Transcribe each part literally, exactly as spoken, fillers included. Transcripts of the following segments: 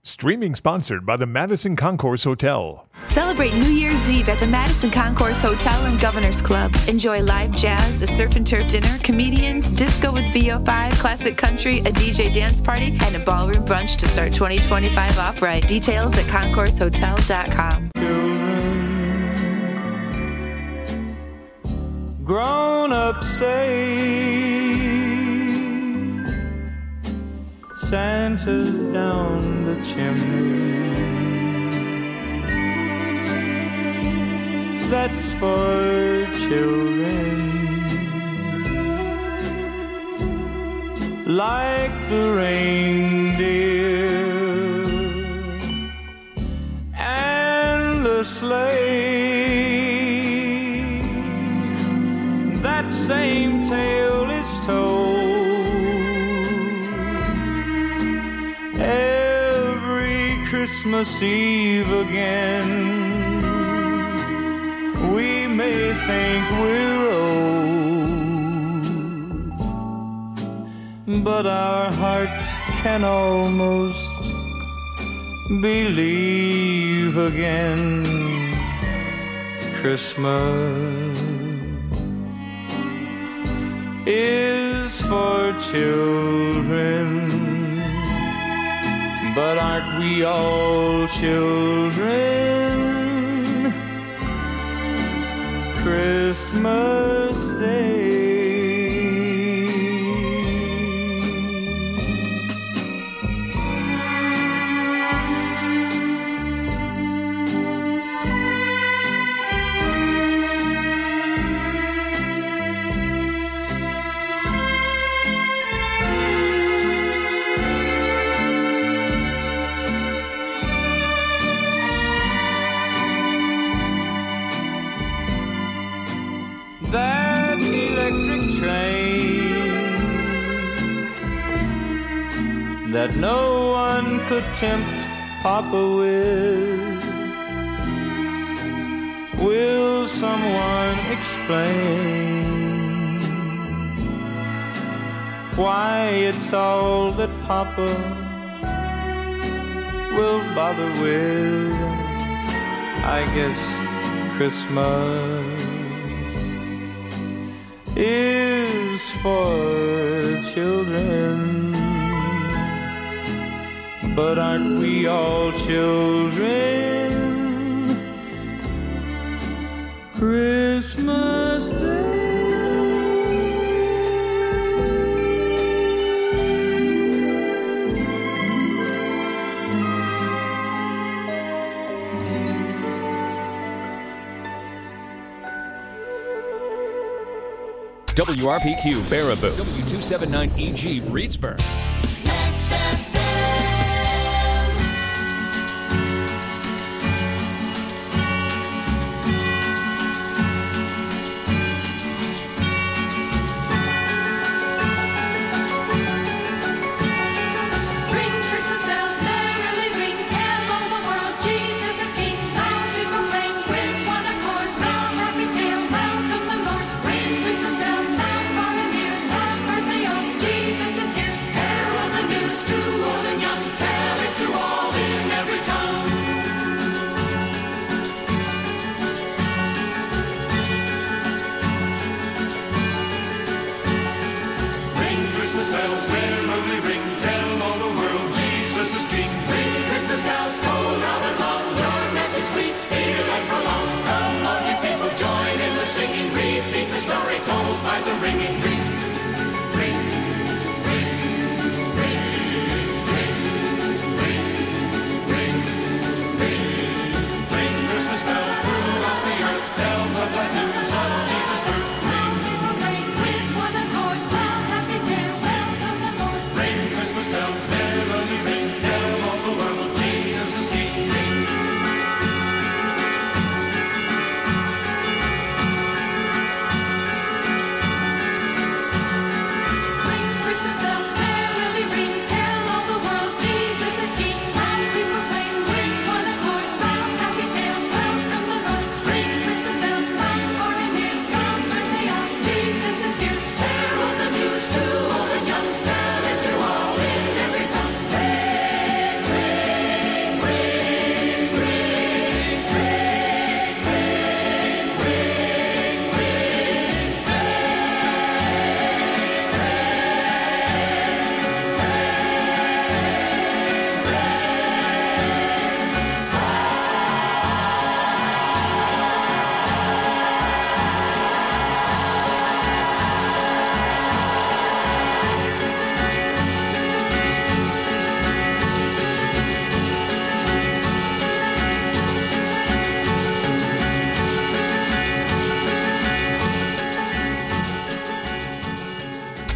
Streaming sponsored by the Madison Concourse Hotel. Celebrate New Year's Eve at the Madison Concourse Hotel and Governor's Club. Enjoy live jazz, a surf and turf dinner, comedians, disco with V O five, classic country, a D J dance party, and a ballroom brunch to start twenty twenty-five off right. Details at concourse hotel dot com. Grown up say Santa's down the chimney. That's for children like the reindeer and the sleigh. That same tale is told every Christmas Eve again. We may think we're old, but our hearts can almost believe again. Christmas is for children, but aren't we all children? Christmas Day. That electric train that no one could tempt Papa with, will someone explain why it's all that Papa will bother with? I guess Christmas is for children, but aren't we all children? Christmas Day. W R P Q Baraboo, W two seventy-nine E G Reedsburg. Carol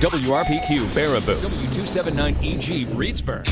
W R P Q Baraboo. W two seventy-nine E G Reedsburg.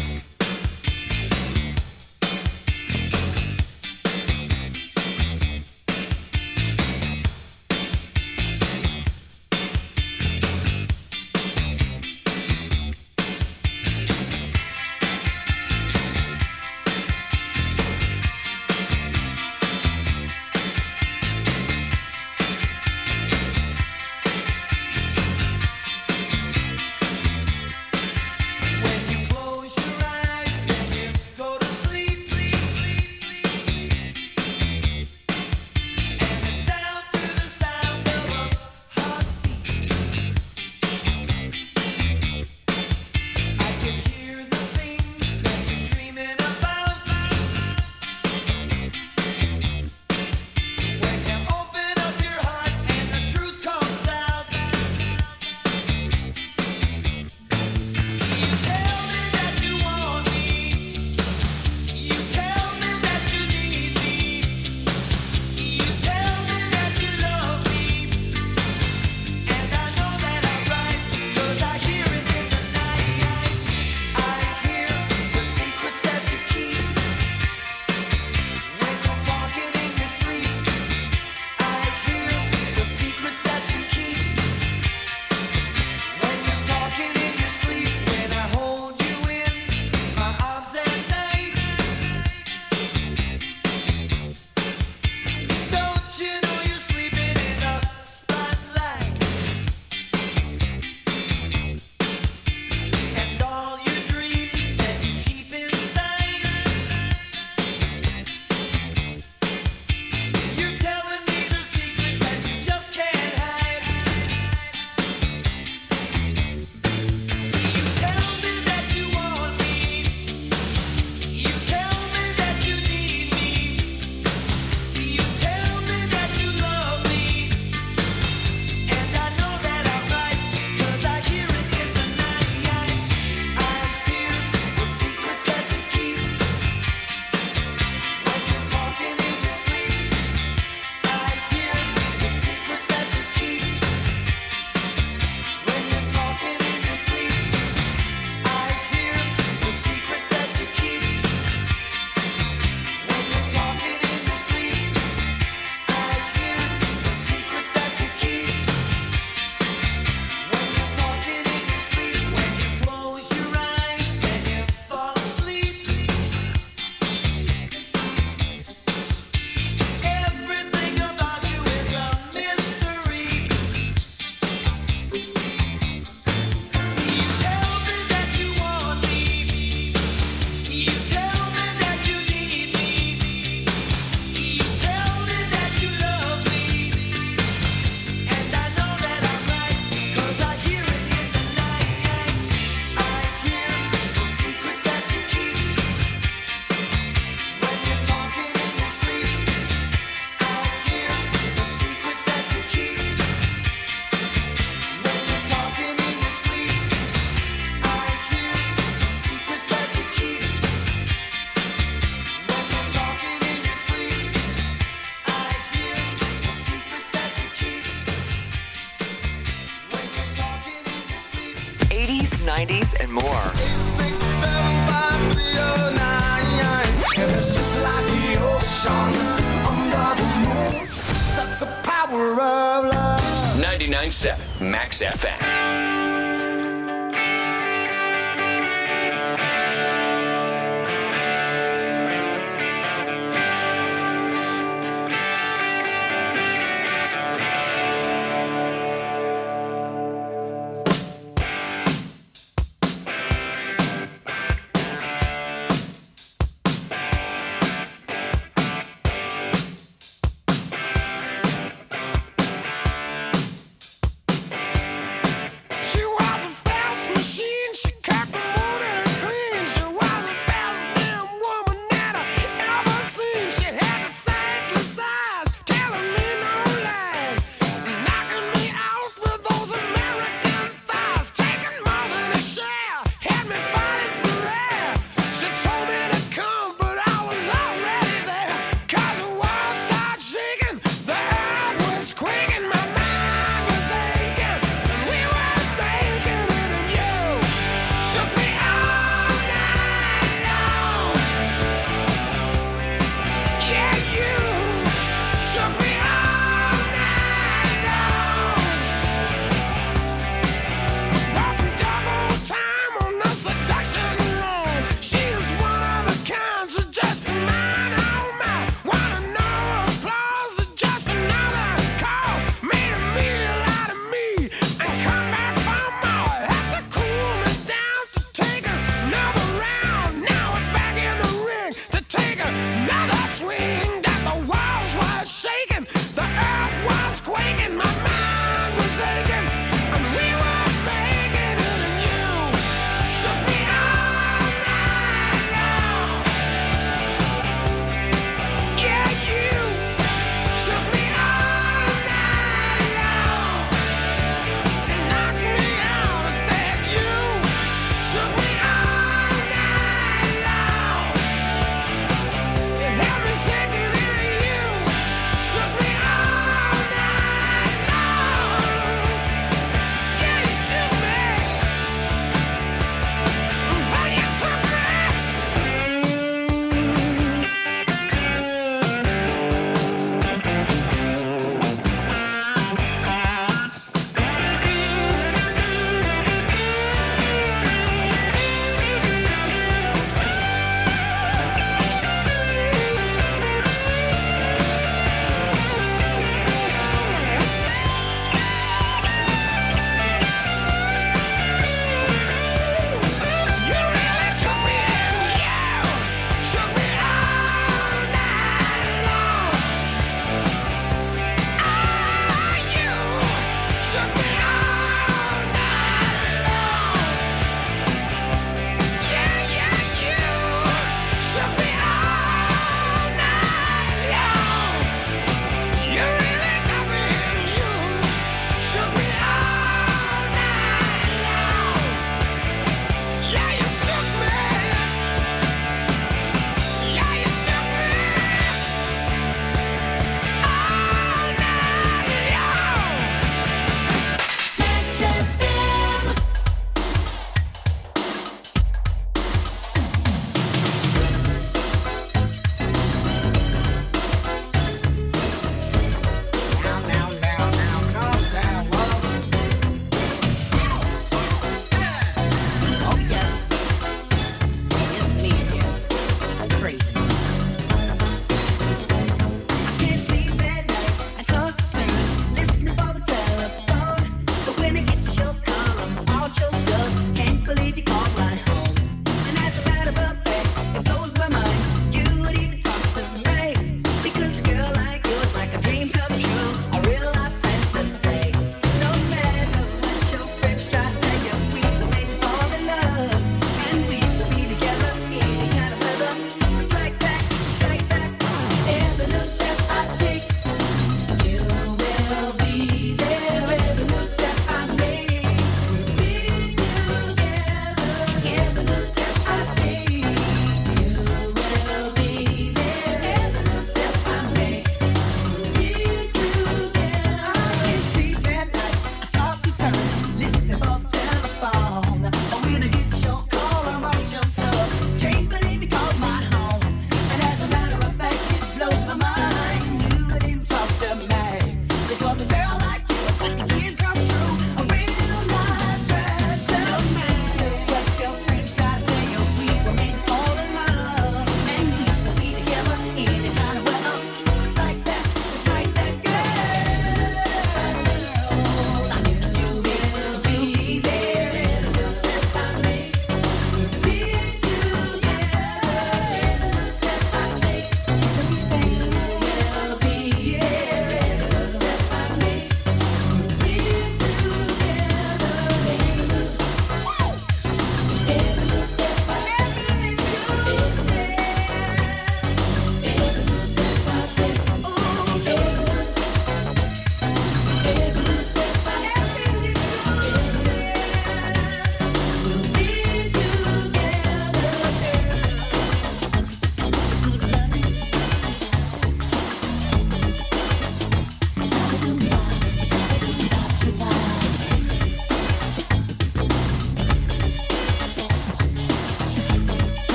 nineties, and more. That's the power of love. ninety-nine point seven Max F M. She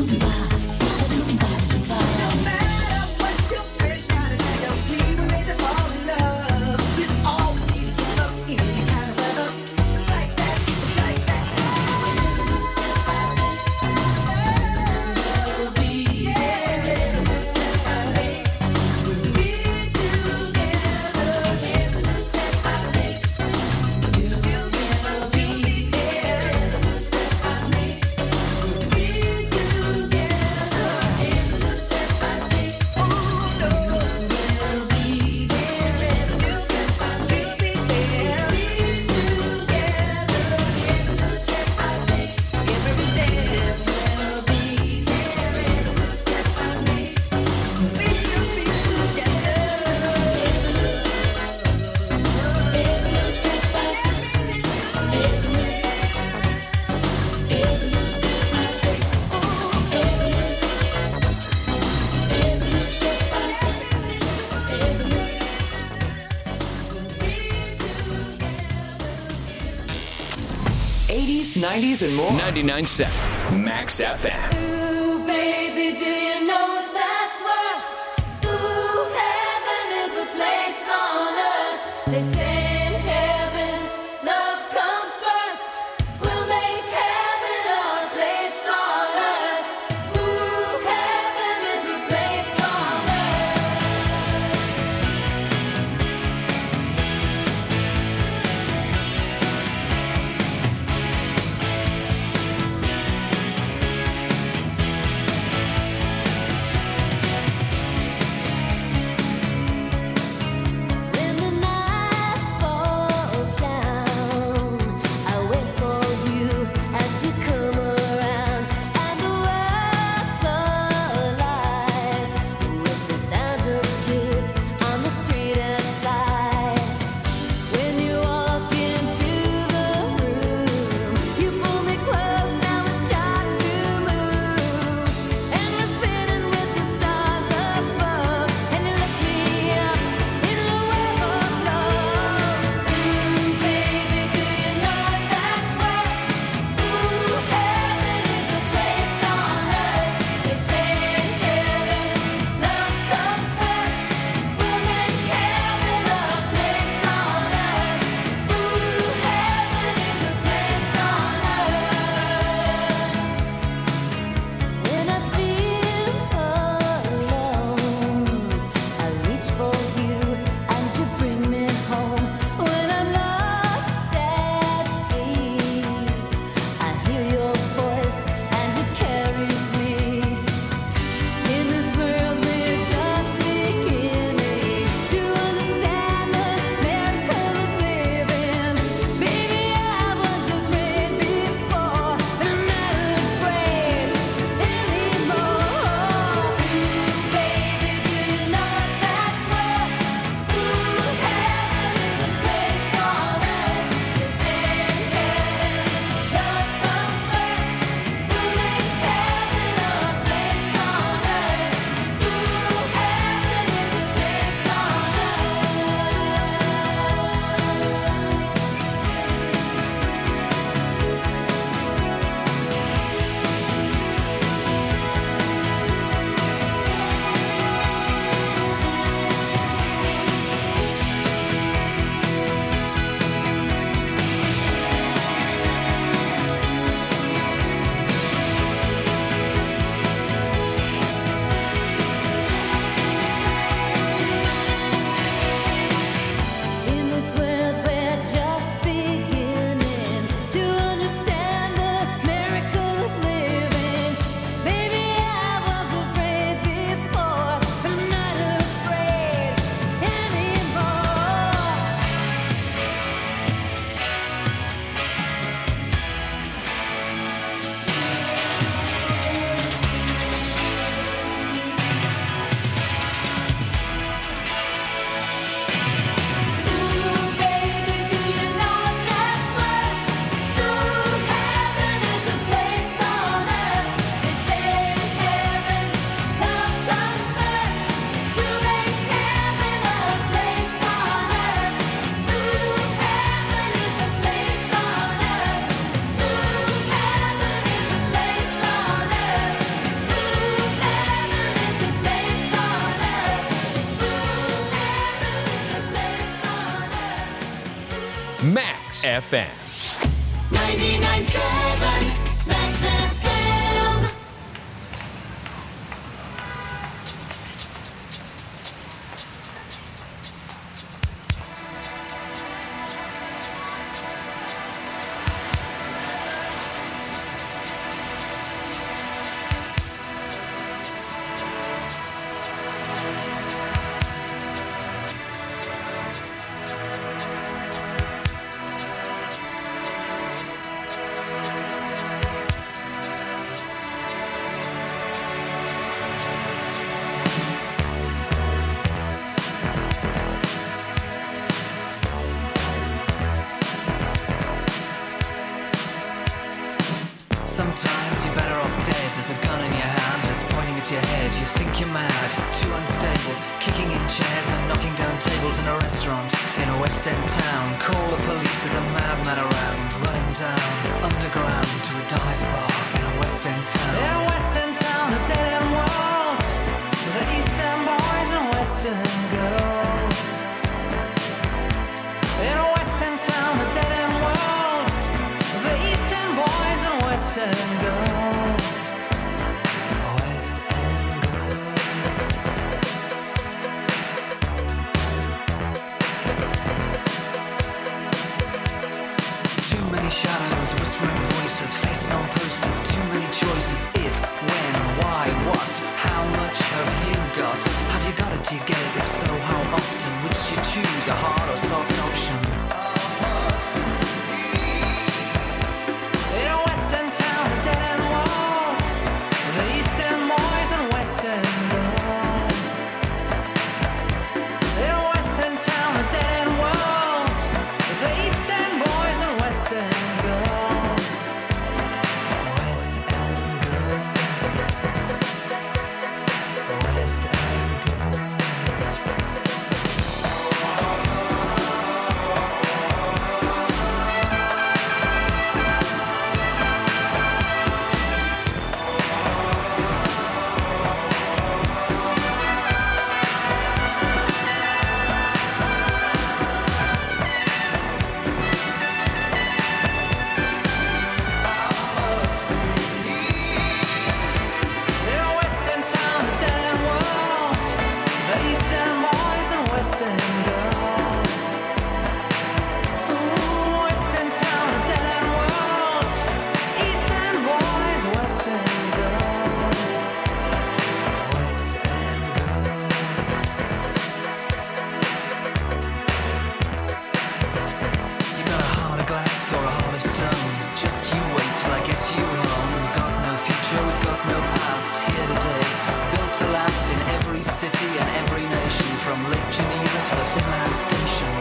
eighties, nineties, and more. ninety-nine point seven Max F M. Ooh, baby, do you know what that's worth? Ooh, heaven is a place on earth. They say in heaven, love comes first. We'll make heaven our place on earth. Ooh, heaven is a place on Max F M. ninety-nine point seven Max F M. Sometimes you're better off dead. There's a gun in your hand that's pointing at your head. You think you're mad, too unstable, kicking in chairs and knocking down tables in a restaurant in a West End town. Call the police, there's a madman around, running down underground to a dive bar in a West End town. In a West End town, a dead end world, with the East End boys and West End girls. In a West End town, a dead end world, with the East End boys and West End girls. West End girls. Too many shadows, whispering voices, faces on posters, too many choices. If, when, why, what, how much have you got? Have you got it, do you get it? If so, how often? Which do you choose, a hard or soft option? In a West End town, a dead end world, the East End boys and West End girls. In a West End town, a dead end world, the East End boys and West End girls. West End girls. West End girls. In a West End town, a dead end world, the East End boys and West End girls. Ooh, West End town, a dead end world, East End boys, West End girls. West End girls. You got a heart of glass or a heart of stone. Just you wait till I get you home. We've got no future, we've got no past. Here today, built to last in every city and every nation, from Lake Geneva to the Finland station.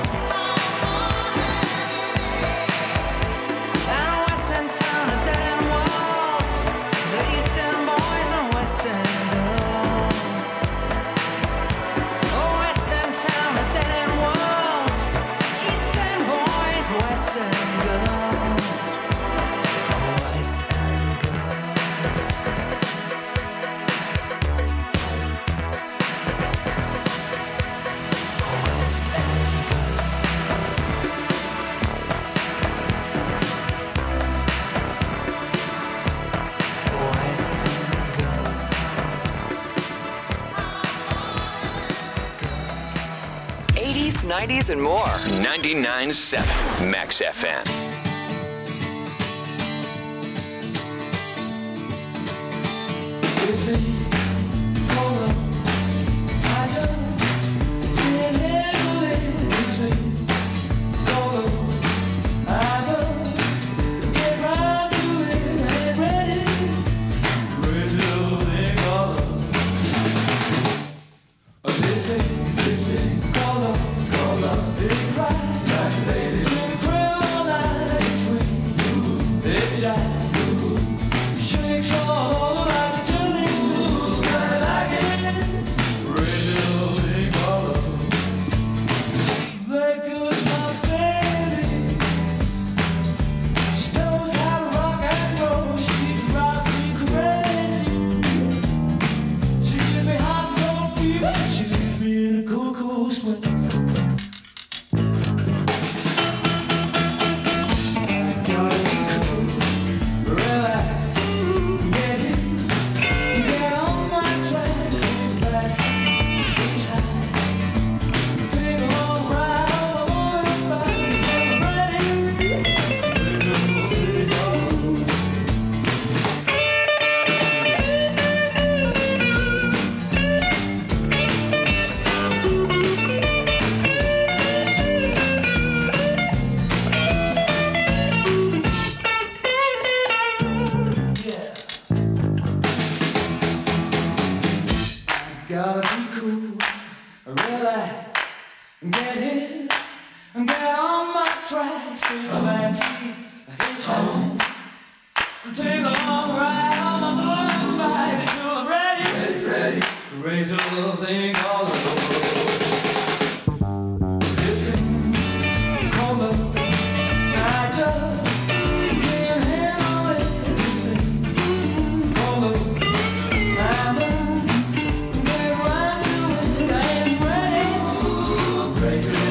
And a West End town, a dead end world, the East End boys and West End girls. Oh, West End town, a dead end world, East End boys, West End girls. West End girls. West End girls. West End girls. eighties, nineties, and more. ninety-nine point seven Max F M. Shakes all over like a jelly. gotta be cool, really get hit, get on my tracks, take a backseat, hitchhike, take a long ride on my motorbike until I'm ready, ready, ready, to raise a little thing called a road. This thing called love, I just can't handle it. This thing called love, I just get right to it. I ain't ready, crazy.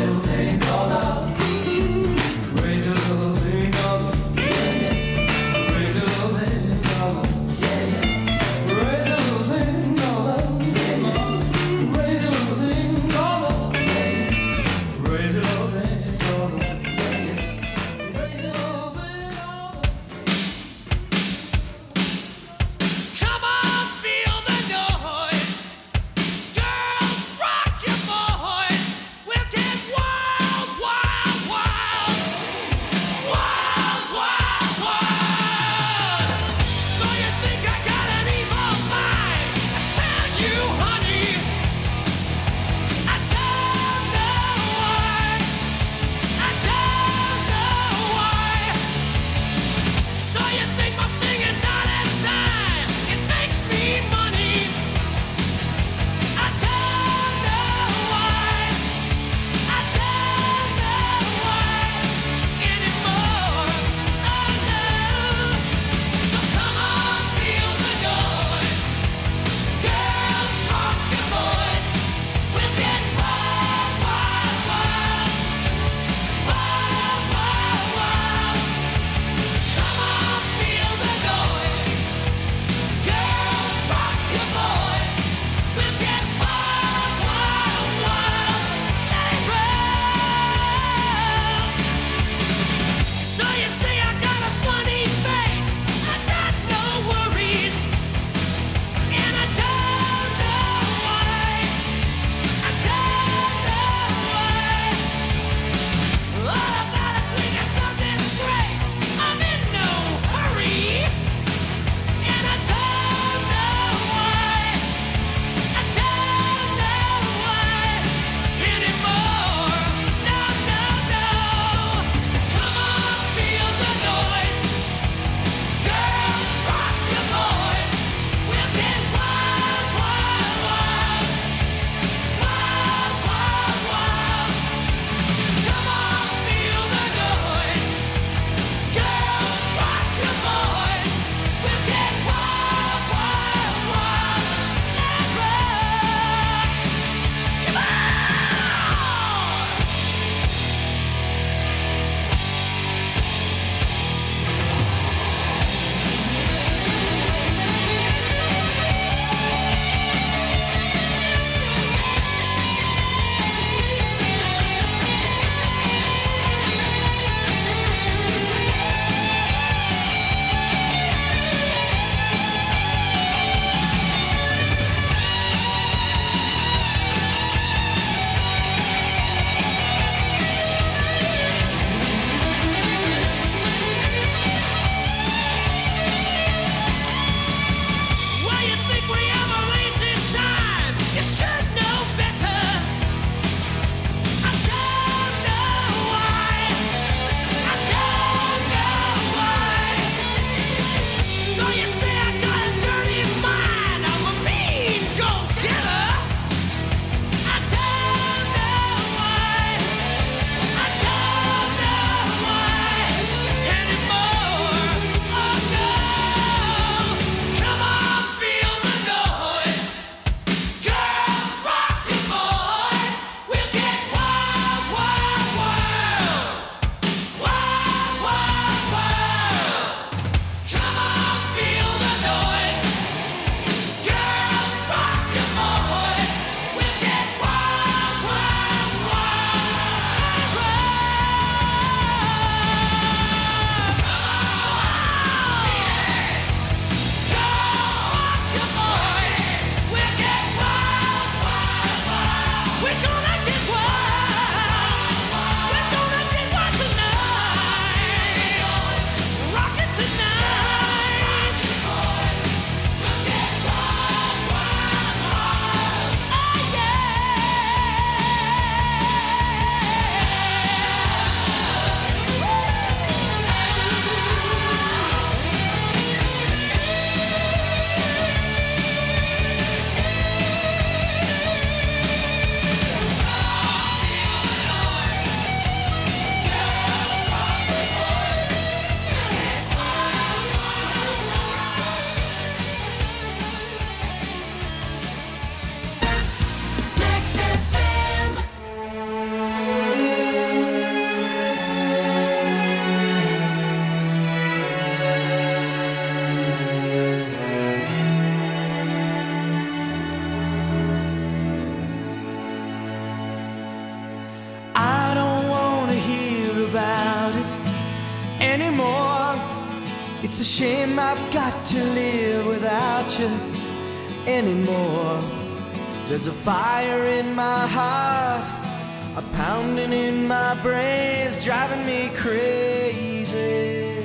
It's a shame I've got to live without you anymore. There's a fire in my heart, a pounding in my brains, driving me crazy.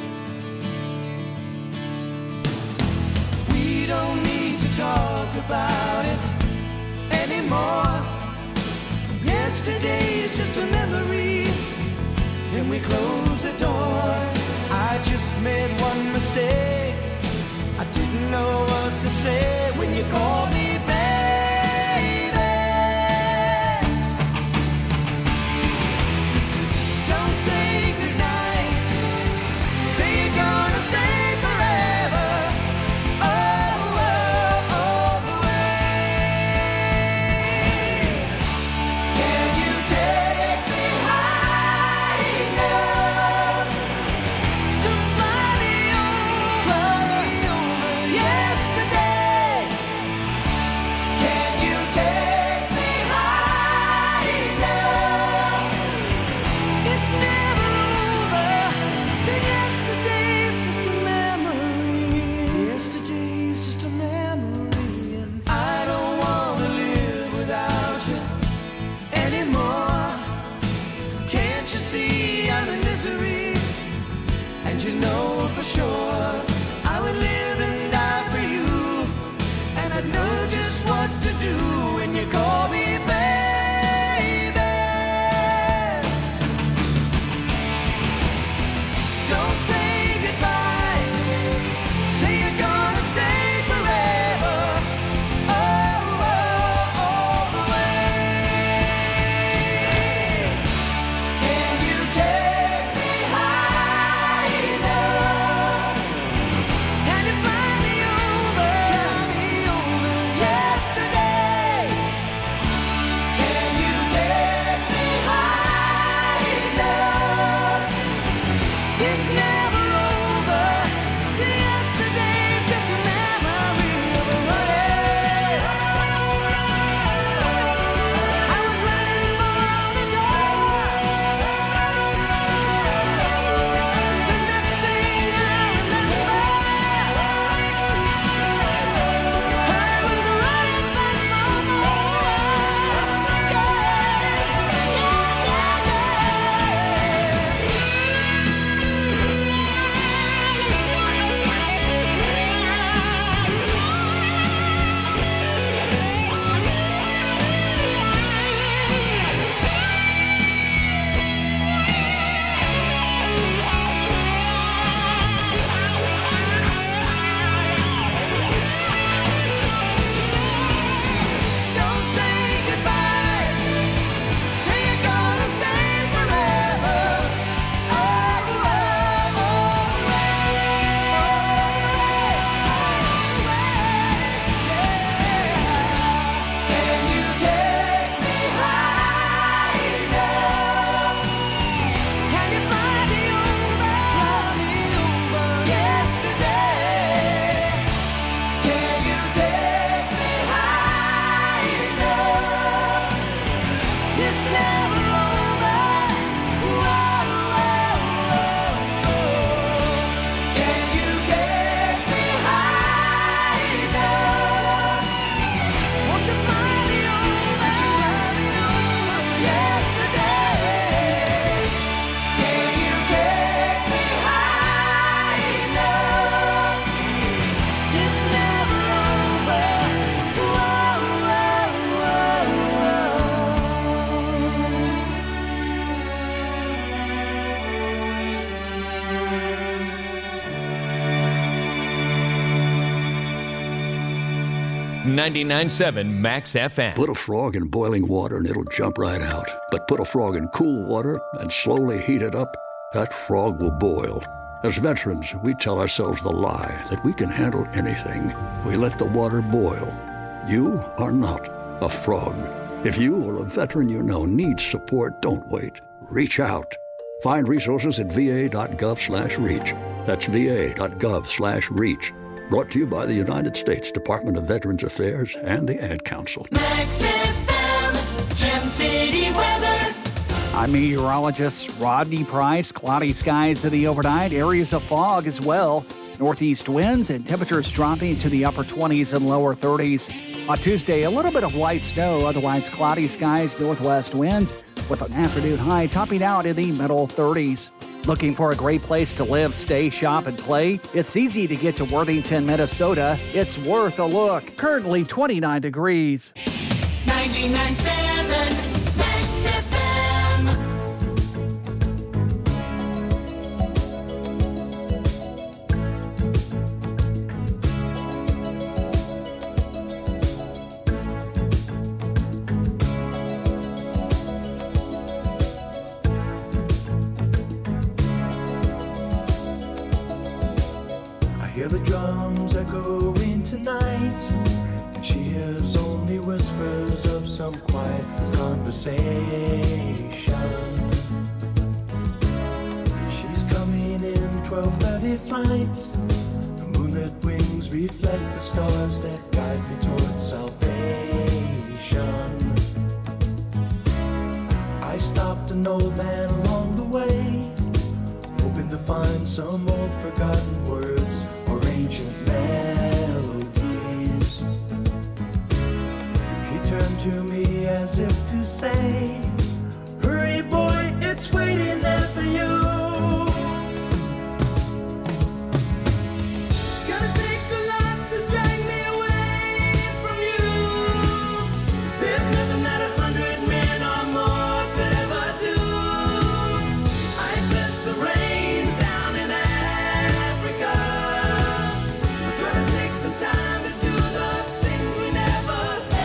We don't need to talk about it anymore. Yesterday's just a memory, and we close the door. I just made one mistake, I didn't know what to say when you called me baby. Don't say goodnight, say you're gonna stay forever. Oh, oh, all the way. Can you take me high enough to fly me over, fly me over yesterday? Can you take me high enough? It's never over. The yesterday's just a memory. Yesterday's just a memory, and I don't wanna live without you anymore. Can't you see I'm in misery? And you know for sure I would live and die for you, and I'd know just what to do when you call me baby. Don't say goodbye, say you're gonna stay forever. Oh, oh, all the way. Can you take me high enough? Can you fly me over, fly me over yesterday? Can you take me high enough? It's never over. The yesterday's just a memory of a running. I was running for the door. The next thing I remember, I was running back for more. Don't say goodbye, say you're gonna stay forever. Oh, oh, all the way, all the way. Can you take me high enough? Can you fly me over, fly me over yesterday? Can you take me high enough? It's never over. Whoa, whoa, whoa. Can you take me high enough? Won't you fly me over, fly me over yesterday? Can you take me high enough? It's never over. Whoa, whoa, whoa, whoa. ninety-nine point seven Max F M. Put a frog in boiling water and it'll jump right out. But put a frog in cool water and slowly heat it up, that frog will boil. As veterans, we tell ourselves the lie that we can handle anything. We let the water boil. You are not a frog. If you or a veteran you know needs support, don't wait. Reach out. Find resources at va.gov slash reach. That's va.gov slash reach. Brought to you by the United States Department of Veterans Affairs and the Ad Council. Max F M, Gem City weather. I'm meteorologist Rodney Price. Cloudy skies in the overnight, areas of fog as well. Northeast winds and temperatures dropping to the upper twenties and lower thirties. On Tuesday, a little bit of light snow, otherwise cloudy skies, northwest winds with an afternoon high topping out in the middle thirties. Looking for a great place to live, stay, shop, and play? It's easy to get to Worthington, Minnesota. It's worth a look. Currently twenty-nine degrees. ninety-nine point seven Max F M. I hear the drums echoing tonight, and she hears only whispers of some quiet conversation. She's coming in twelve thirty flight. The moonlit wings reflect the stars that guide me towards salvation. I stopped an old man along the way, hoping to find some old forgotten words or ancient melodies. He turned to me as if to say, hurry boy, it's waiting there for you. Gonna take a lot to drag me away from you. There's nothing that a hundred men or more could ever do. I bless the rains down in Africa. We're gonna take some time to do the things we never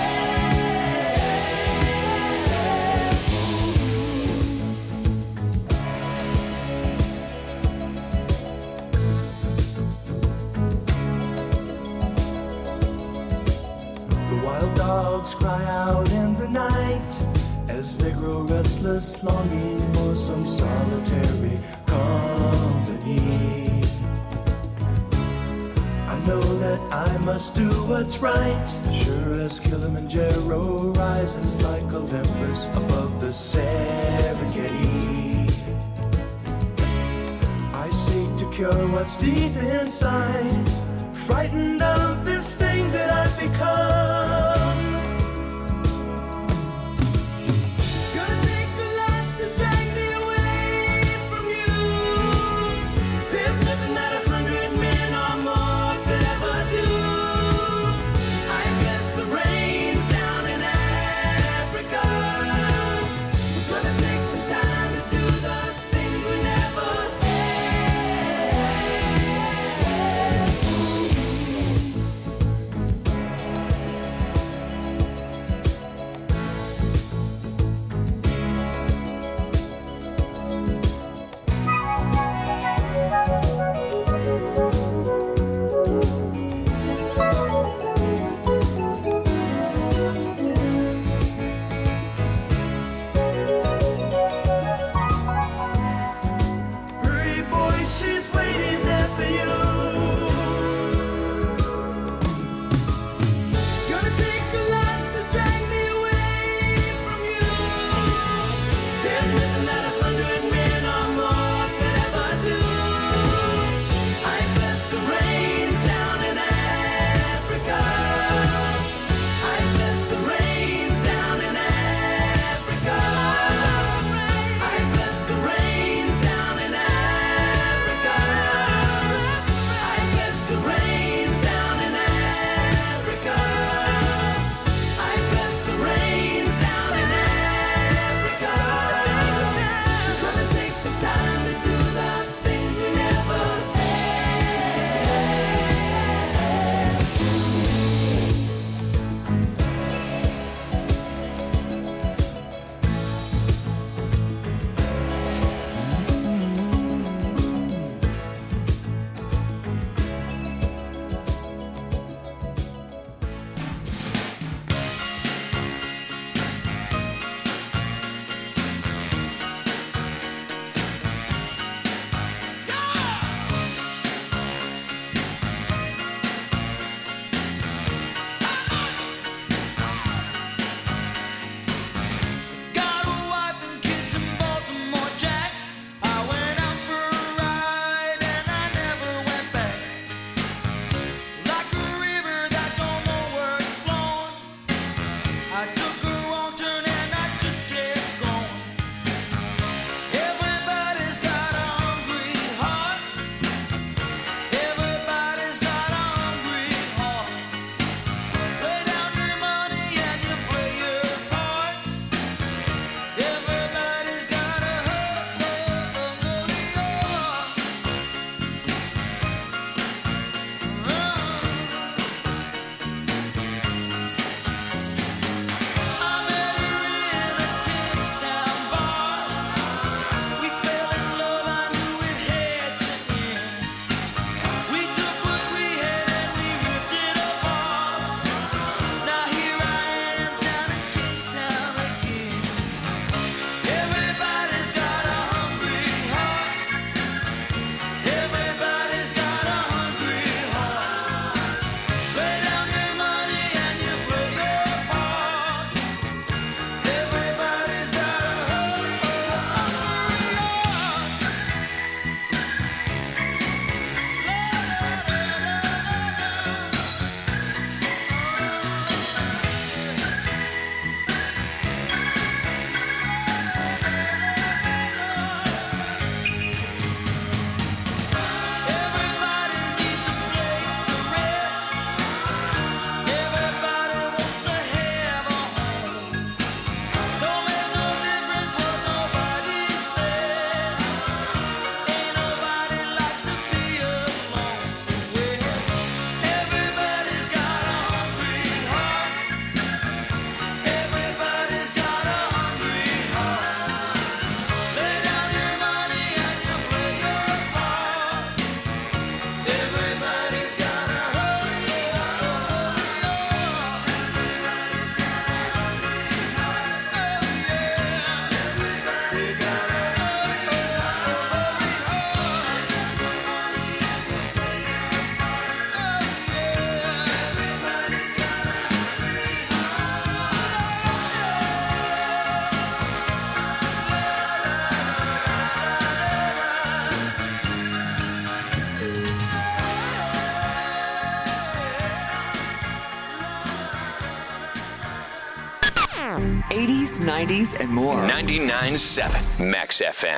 The wild dogs cry out in the night as they grow restless, longing for some solitary company. I know that I must do what's right, sure as Kilimanjaro rises like Olympus above the Serengeti. I seek to cure what's deep inside, frightened of this thing that I've become. Gonna take a lot to drag me away from you. There's nothing that a hundred men or more could ever do. I bless the rains down in Africa. We're gonna take some time to do the things we never had. eighties, nineties, and more. ninety-nine point seven Max F M.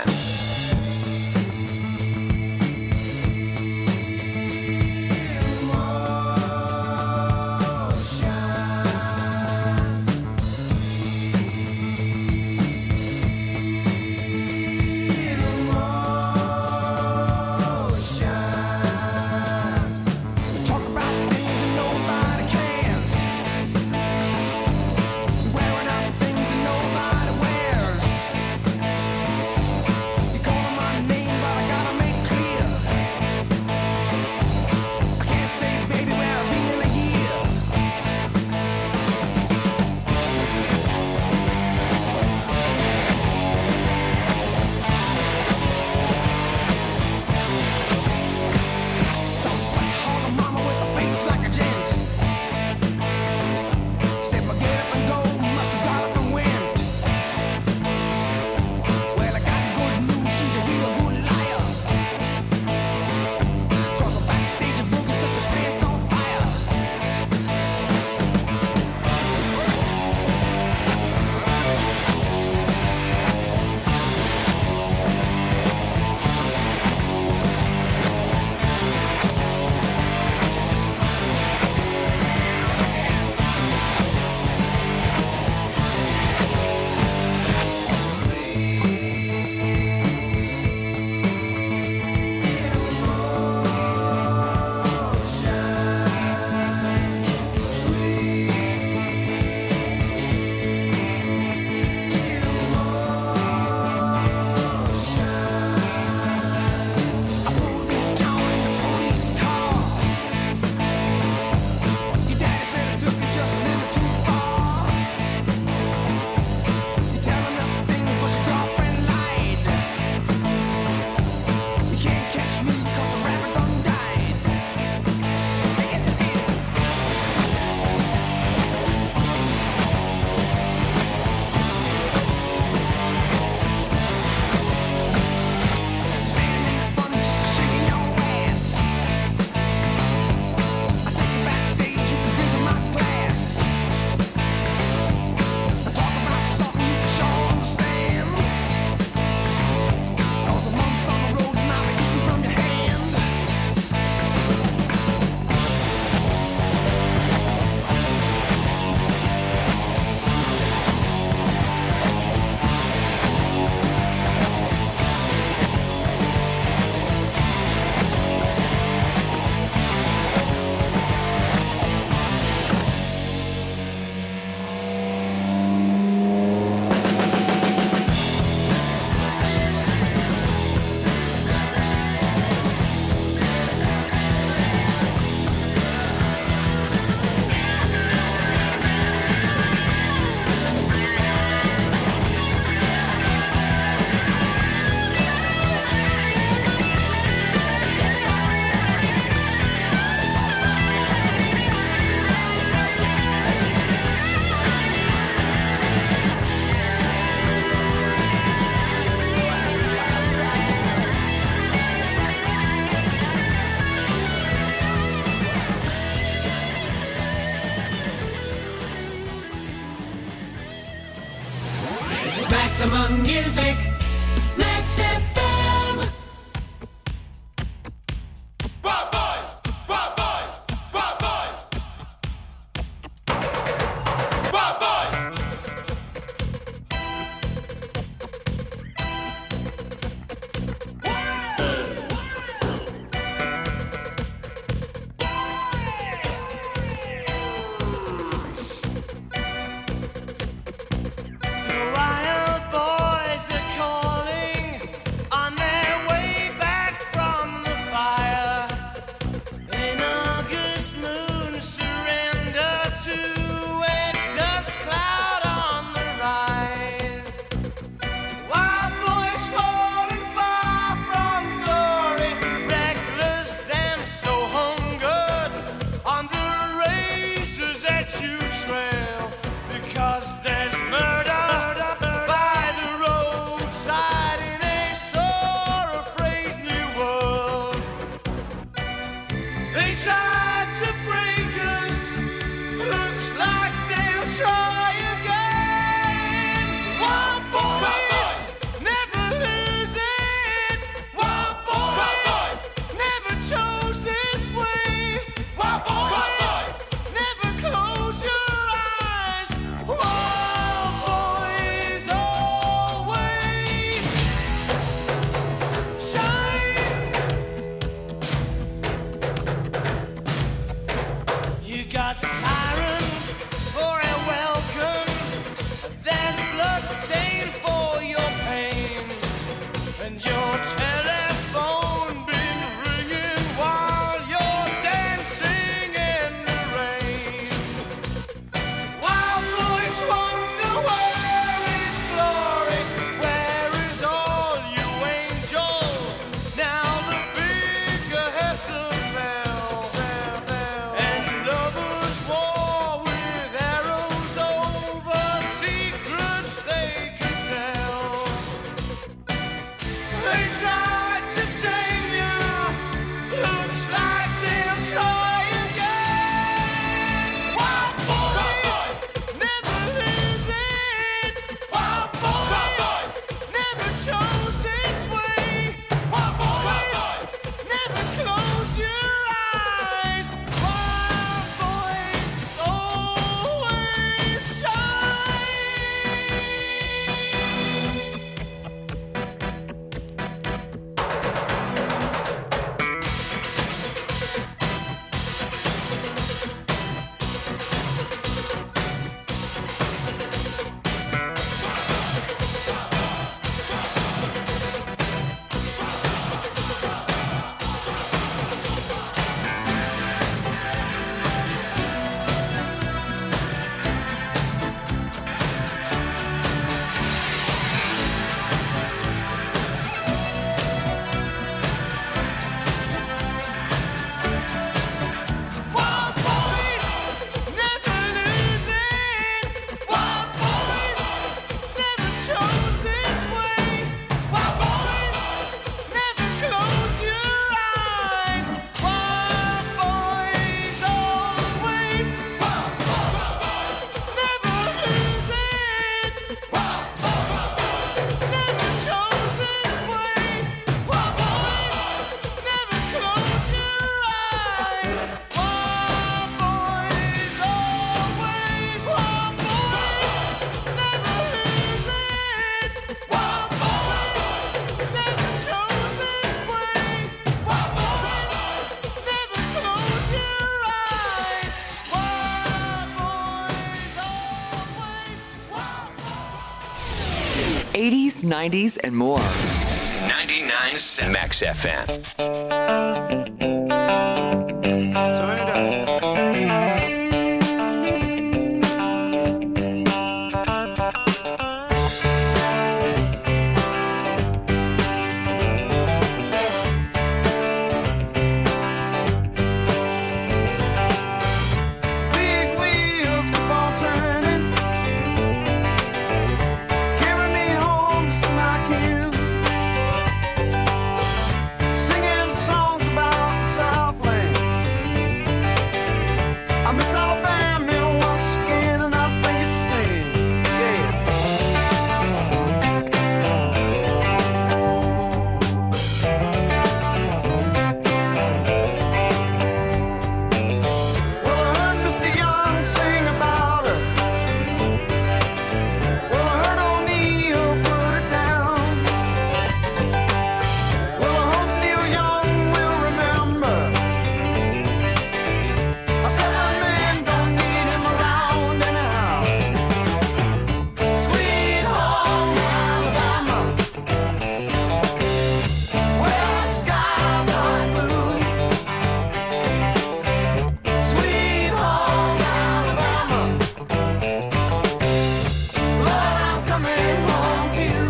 Maximum music. Max F M. Wild boys, wild boys, wild boys. Wild boys. Wild boys are calling on their way back from the fire. An August moon surrender to a dust cloud on the rise. Wild boys falling far from glory, reckless and so hungered on the razors that you trail, because there's murder by the roadside in a sore afraid new world. They tried to break us, looks like they'll try again. eighties, nineties, and more. ninety-nine point seven Max F M. Turn it up. Big wheels keep on turning, carry me home to Smokin', singing songs about the Southland. I miss Alabama once again, and I think it's the same. Yes. Well, I heard Mister Young sing about her. Well, I heard O'Neill put her down. Well, I hope Neil Young will remember. I said that man don't need him around anyhow. Sweet home Alabama, where the skies are blue. Sweet home Alabama, Lord, I'm coming home to you.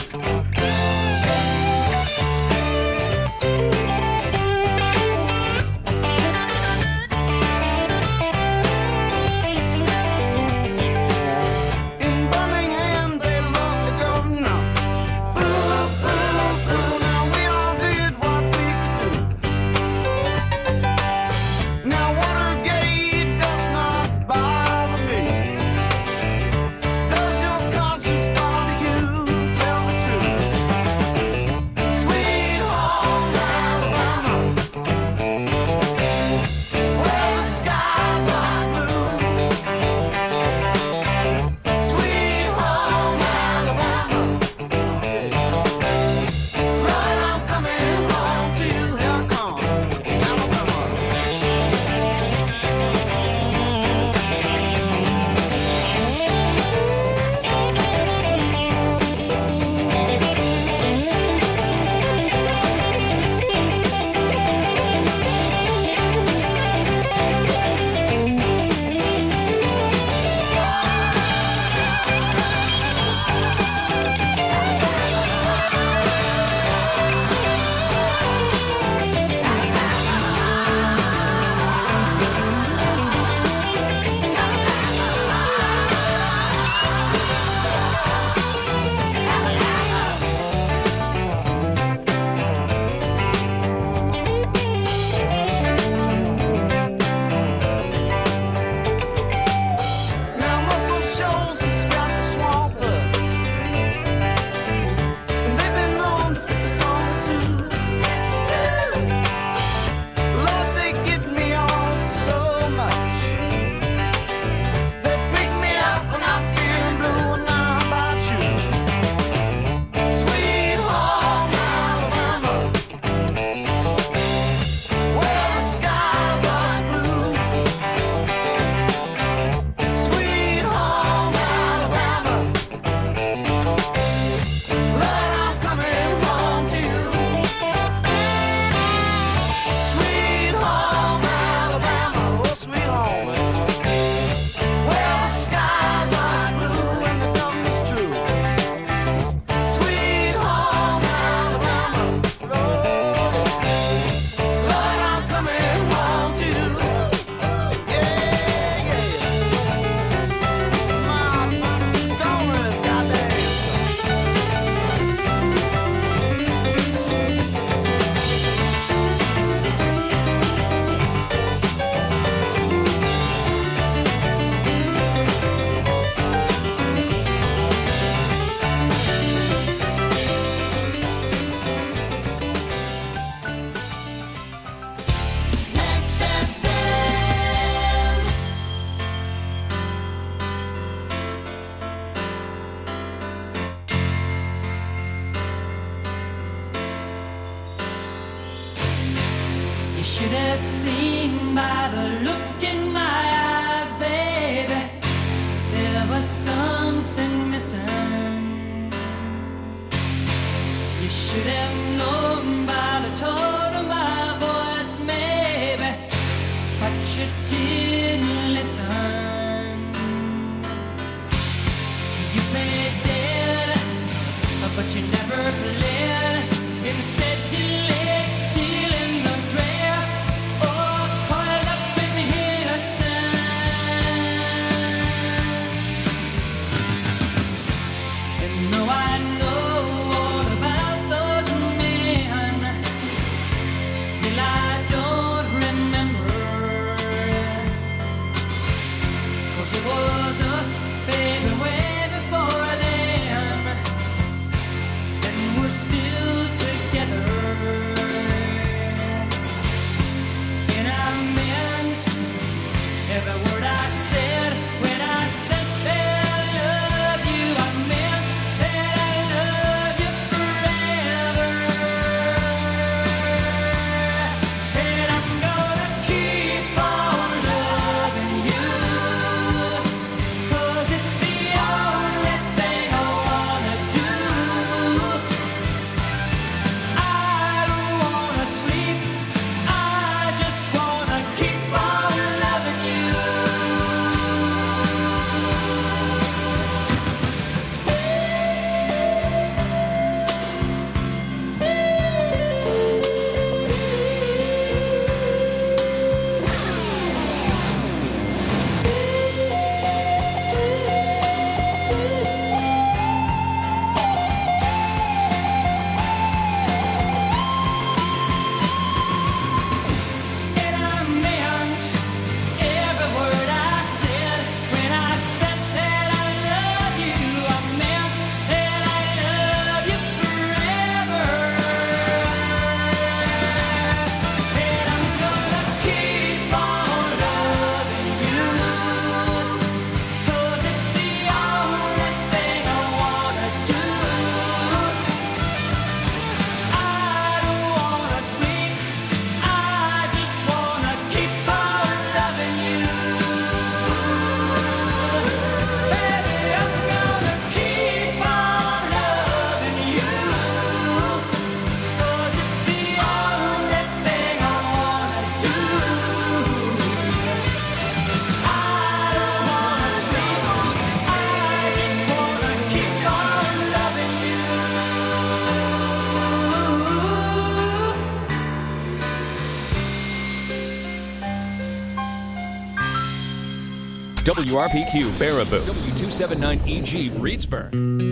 In Birmingham, they love the governor. Boo, boo, boo. Now we all did what we could do. Now Watergate does not bother me. Does your conscience bother you? Tell the truth. Sweet home Alabama, where the skies are blue. Sweet home Alabama, Lord, I'm coming home to you. Here I come, Alabama. Now Muscle Shoals has got the swampers, and they've been known to pick a song or two. Lord, they get me on so much. They pick me up when I'm feeling blue, and now how about you? Sweet home Alabama, where the skies are blue. Sweet home Alabama, Lord, I'm coming home to you. Sweet home Alabama, oh sweet home, where the skies are blue and the numbers true. Sweet home Alabama, Lord, Lord, I'm coming home to you. Yeah, yeah. My Doris got that. Max F M. You should have seen by the look in my eyes, baby. There was something missing. should have known by the tone of my voice, maybe, but you didn't listen. You played dead, but you never played. Instead, you laid still in the grass, or coiled up in hid a sand. And though I know all about those men, still I don't remember. 'Cause it was us, baby, way before then, and we're still together. And I meant every word I said when I said that I love you. I meant that I love you forever. And I'm gonna keep on loving you, 'cause it's the only thing I wanna do. I don't wanna sleep, I just wanna keep on loving you. And I meant every word I said when I said that I love you. I meant that I love you forever. And I'm gonna keep on loving you, 'cause it's the only thing I wanna do. I don't wanna sleep, I just wanna keep on loving you. Baby, I'm gonna keep on loving you, 'cause it's the only thing I wanna do. I don't wanna sleep, I just wanna keep on loving you. W R P Q Baraboo. W two seventy-nine E G Reedsburg.